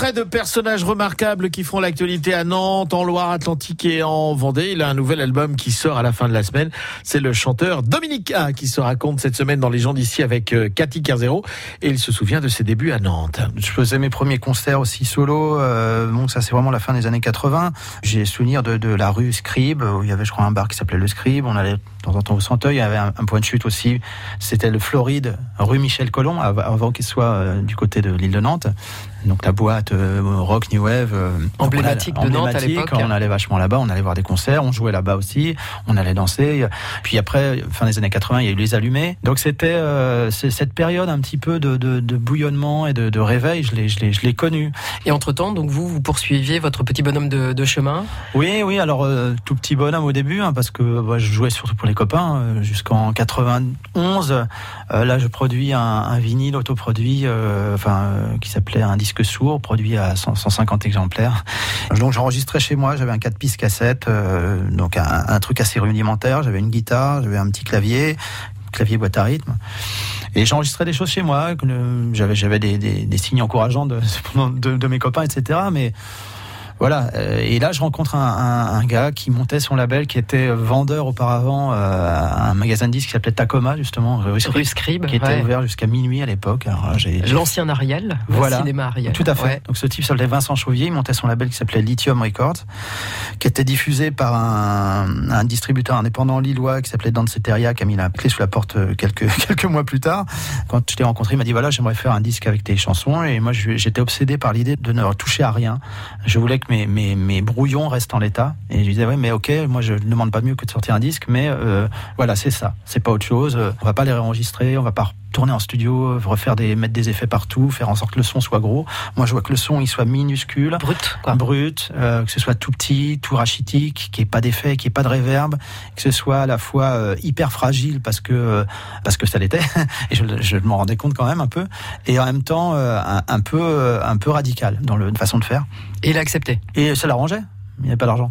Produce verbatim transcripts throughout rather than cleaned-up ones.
portrait de personnages remarquables qui font l'actualité à Nantes, en Loire-Atlantique et en Vendée. Il a un nouvel album qui sort à la fin de la semaine. C'est le chanteur Dominique A qui se raconte cette semaine dans Les gens d'ici avec euh, Cathy Kerzero. Et il se souvient de ses débuts à Nantes. Je faisais mes premiers concerts aussi solo. Euh, bon, ça c'est vraiment la fin des années quatre-vingts. J'ai souvenir de, de la rue Scribe, où il y avait je crois un bar qui s'appelait le Scribe. On allait de temps en temps au Centeuil. Il y avait un, un point de chute aussi. C'était le Floride, rue Michel Colomb, avant qu'il soit euh, du côté de l'île de Nantes. Donc la boîte euh, rock new wave euh, emblématique de Nantes à l'époque. On allait vachement là-bas, on allait voir des concerts, on jouait là-bas aussi, on allait danser. Puis après, fin des années quatre-vingts, il y a eu les Allumés. Donc c'était euh, c'est cette période un petit peu de, de, de bouillonnement et de, de réveil. Je l'ai, je l'ai, je l'ai connu. Et entre temps, donc vous, vous poursuiviez votre petit bonhomme de, de chemin. Oui, oui. Alors euh, tout petit bonhomme au début, hein, parce que bah, je jouais surtout pour les copains euh, jusqu'en quatre-vingt-onze. Euh, là, je produis un, un vinyle autoproduit, euh, enfin euh, qui s'appelait un disque sourd, produit à cent cinquante exemplaires. Donc j'enregistrais chez moi, j'avais un quatre pistes cassette, euh, donc un, un truc assez rudimentaire, j'avais une guitare, j'avais un petit clavier, clavier boîte à rythme. Et j'enregistrais des choses chez moi, j'avais, j'avais des, des, des signes encourageants de, de, de mes copains, et cetera. Mais voilà, et là je rencontre un, un, un gars qui montait son label, qui était vendeur auparavant euh, à un magasin de disques qui s'appelait Tacoma, justement, rue Scribe, Scribe qui était ouais. ouvert jusqu'à minuit à l'époque. Alors, j'ai... L'ancien Ariel, voilà. Le cinéma Ariel. Tout à fait. Ouais. Donc ce type s'appelait Vincent Chauvier, il montait son label qui s'appelait Lithium Records, qui était diffusé par un, un distributeur indépendant lillois qui s'appelait Danceteria, qui a mis la clé sous la porte quelques, quelques mois plus tard. Quand je l'ai rencontré, il m'a dit voilà, j'aimerais faire un disque avec tes chansons, et moi j'étais obsédé par l'idée de ne toucher à rien. Je voulais que Mes, mes, mes brouillons restent en l'état, et je disais ouais mais ok, moi je ne demande pas mieux que de sortir un disque, mais euh, voilà, c'est ça, c'est pas autre chose, on va pas les réenregistrer, on va pas tourner en studio, refaire des, mettre des effets partout, faire en sorte que le son soit gros. Moi je vois que le son il soit minuscule, brut, quoi. brut, euh, que ce soit tout petit, tout rachitique, qu'il n'y ait pas d'effet, qu'il n'y ait pas de réverb, que ce soit à la fois euh, hyper fragile parce que euh, parce que ça l'était et je, je m'en rendais compte quand même un peu, et en même temps euh, un, un peu euh, un peu radical dans le, la façon de faire. Et il a accepté. Et ça l'arrangeait. Il n'avait pas d'argent.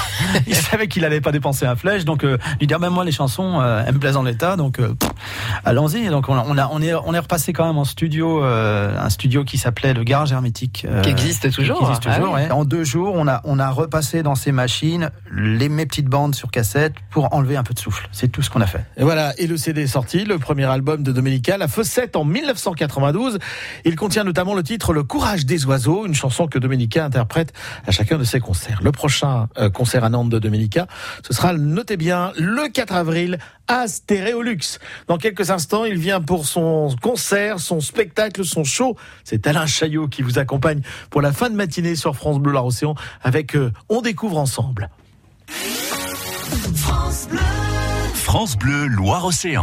Il savait qu'il n'allait pas dépenser un flèche, donc euh, lui dire même moi les chansons euh, elles me plaisent en l'état, donc euh, pff, allons-y. Donc on, a, on, a, on est on est repassé quand même en studio, euh, un studio qui s'appelait le Garage Hermétique, euh, qui existe toujours. Qui existe toujours. Ah oui. Ouais. En deux jours, on a on a repassé dans ces machines les mes petites bandes sur cassette pour enlever un peu de souffle. C'est tout ce qu'on a fait. Et voilà, et le C D est sorti, le premier album de Dominique A, La Fossette, en dix-neuf cent quatre-vingt-douze. Il contient notamment le titre Le Courage des oiseaux, une chanson que Dominique A interprète à chacun de ses concerts. Le prochain euh, concert à Nantes de Dominique A, ce sera, notez bien, le quatre avril à Stéréolux. Dans quelques instants, il vient pour son concert, son spectacle, son show. C'est Alain Chaillot qui vous accompagne pour la fin de matinée sur France Bleu Loire-Océan avec euh, On découvre ensemble. France Bleu, France Bleu Loire-Océan.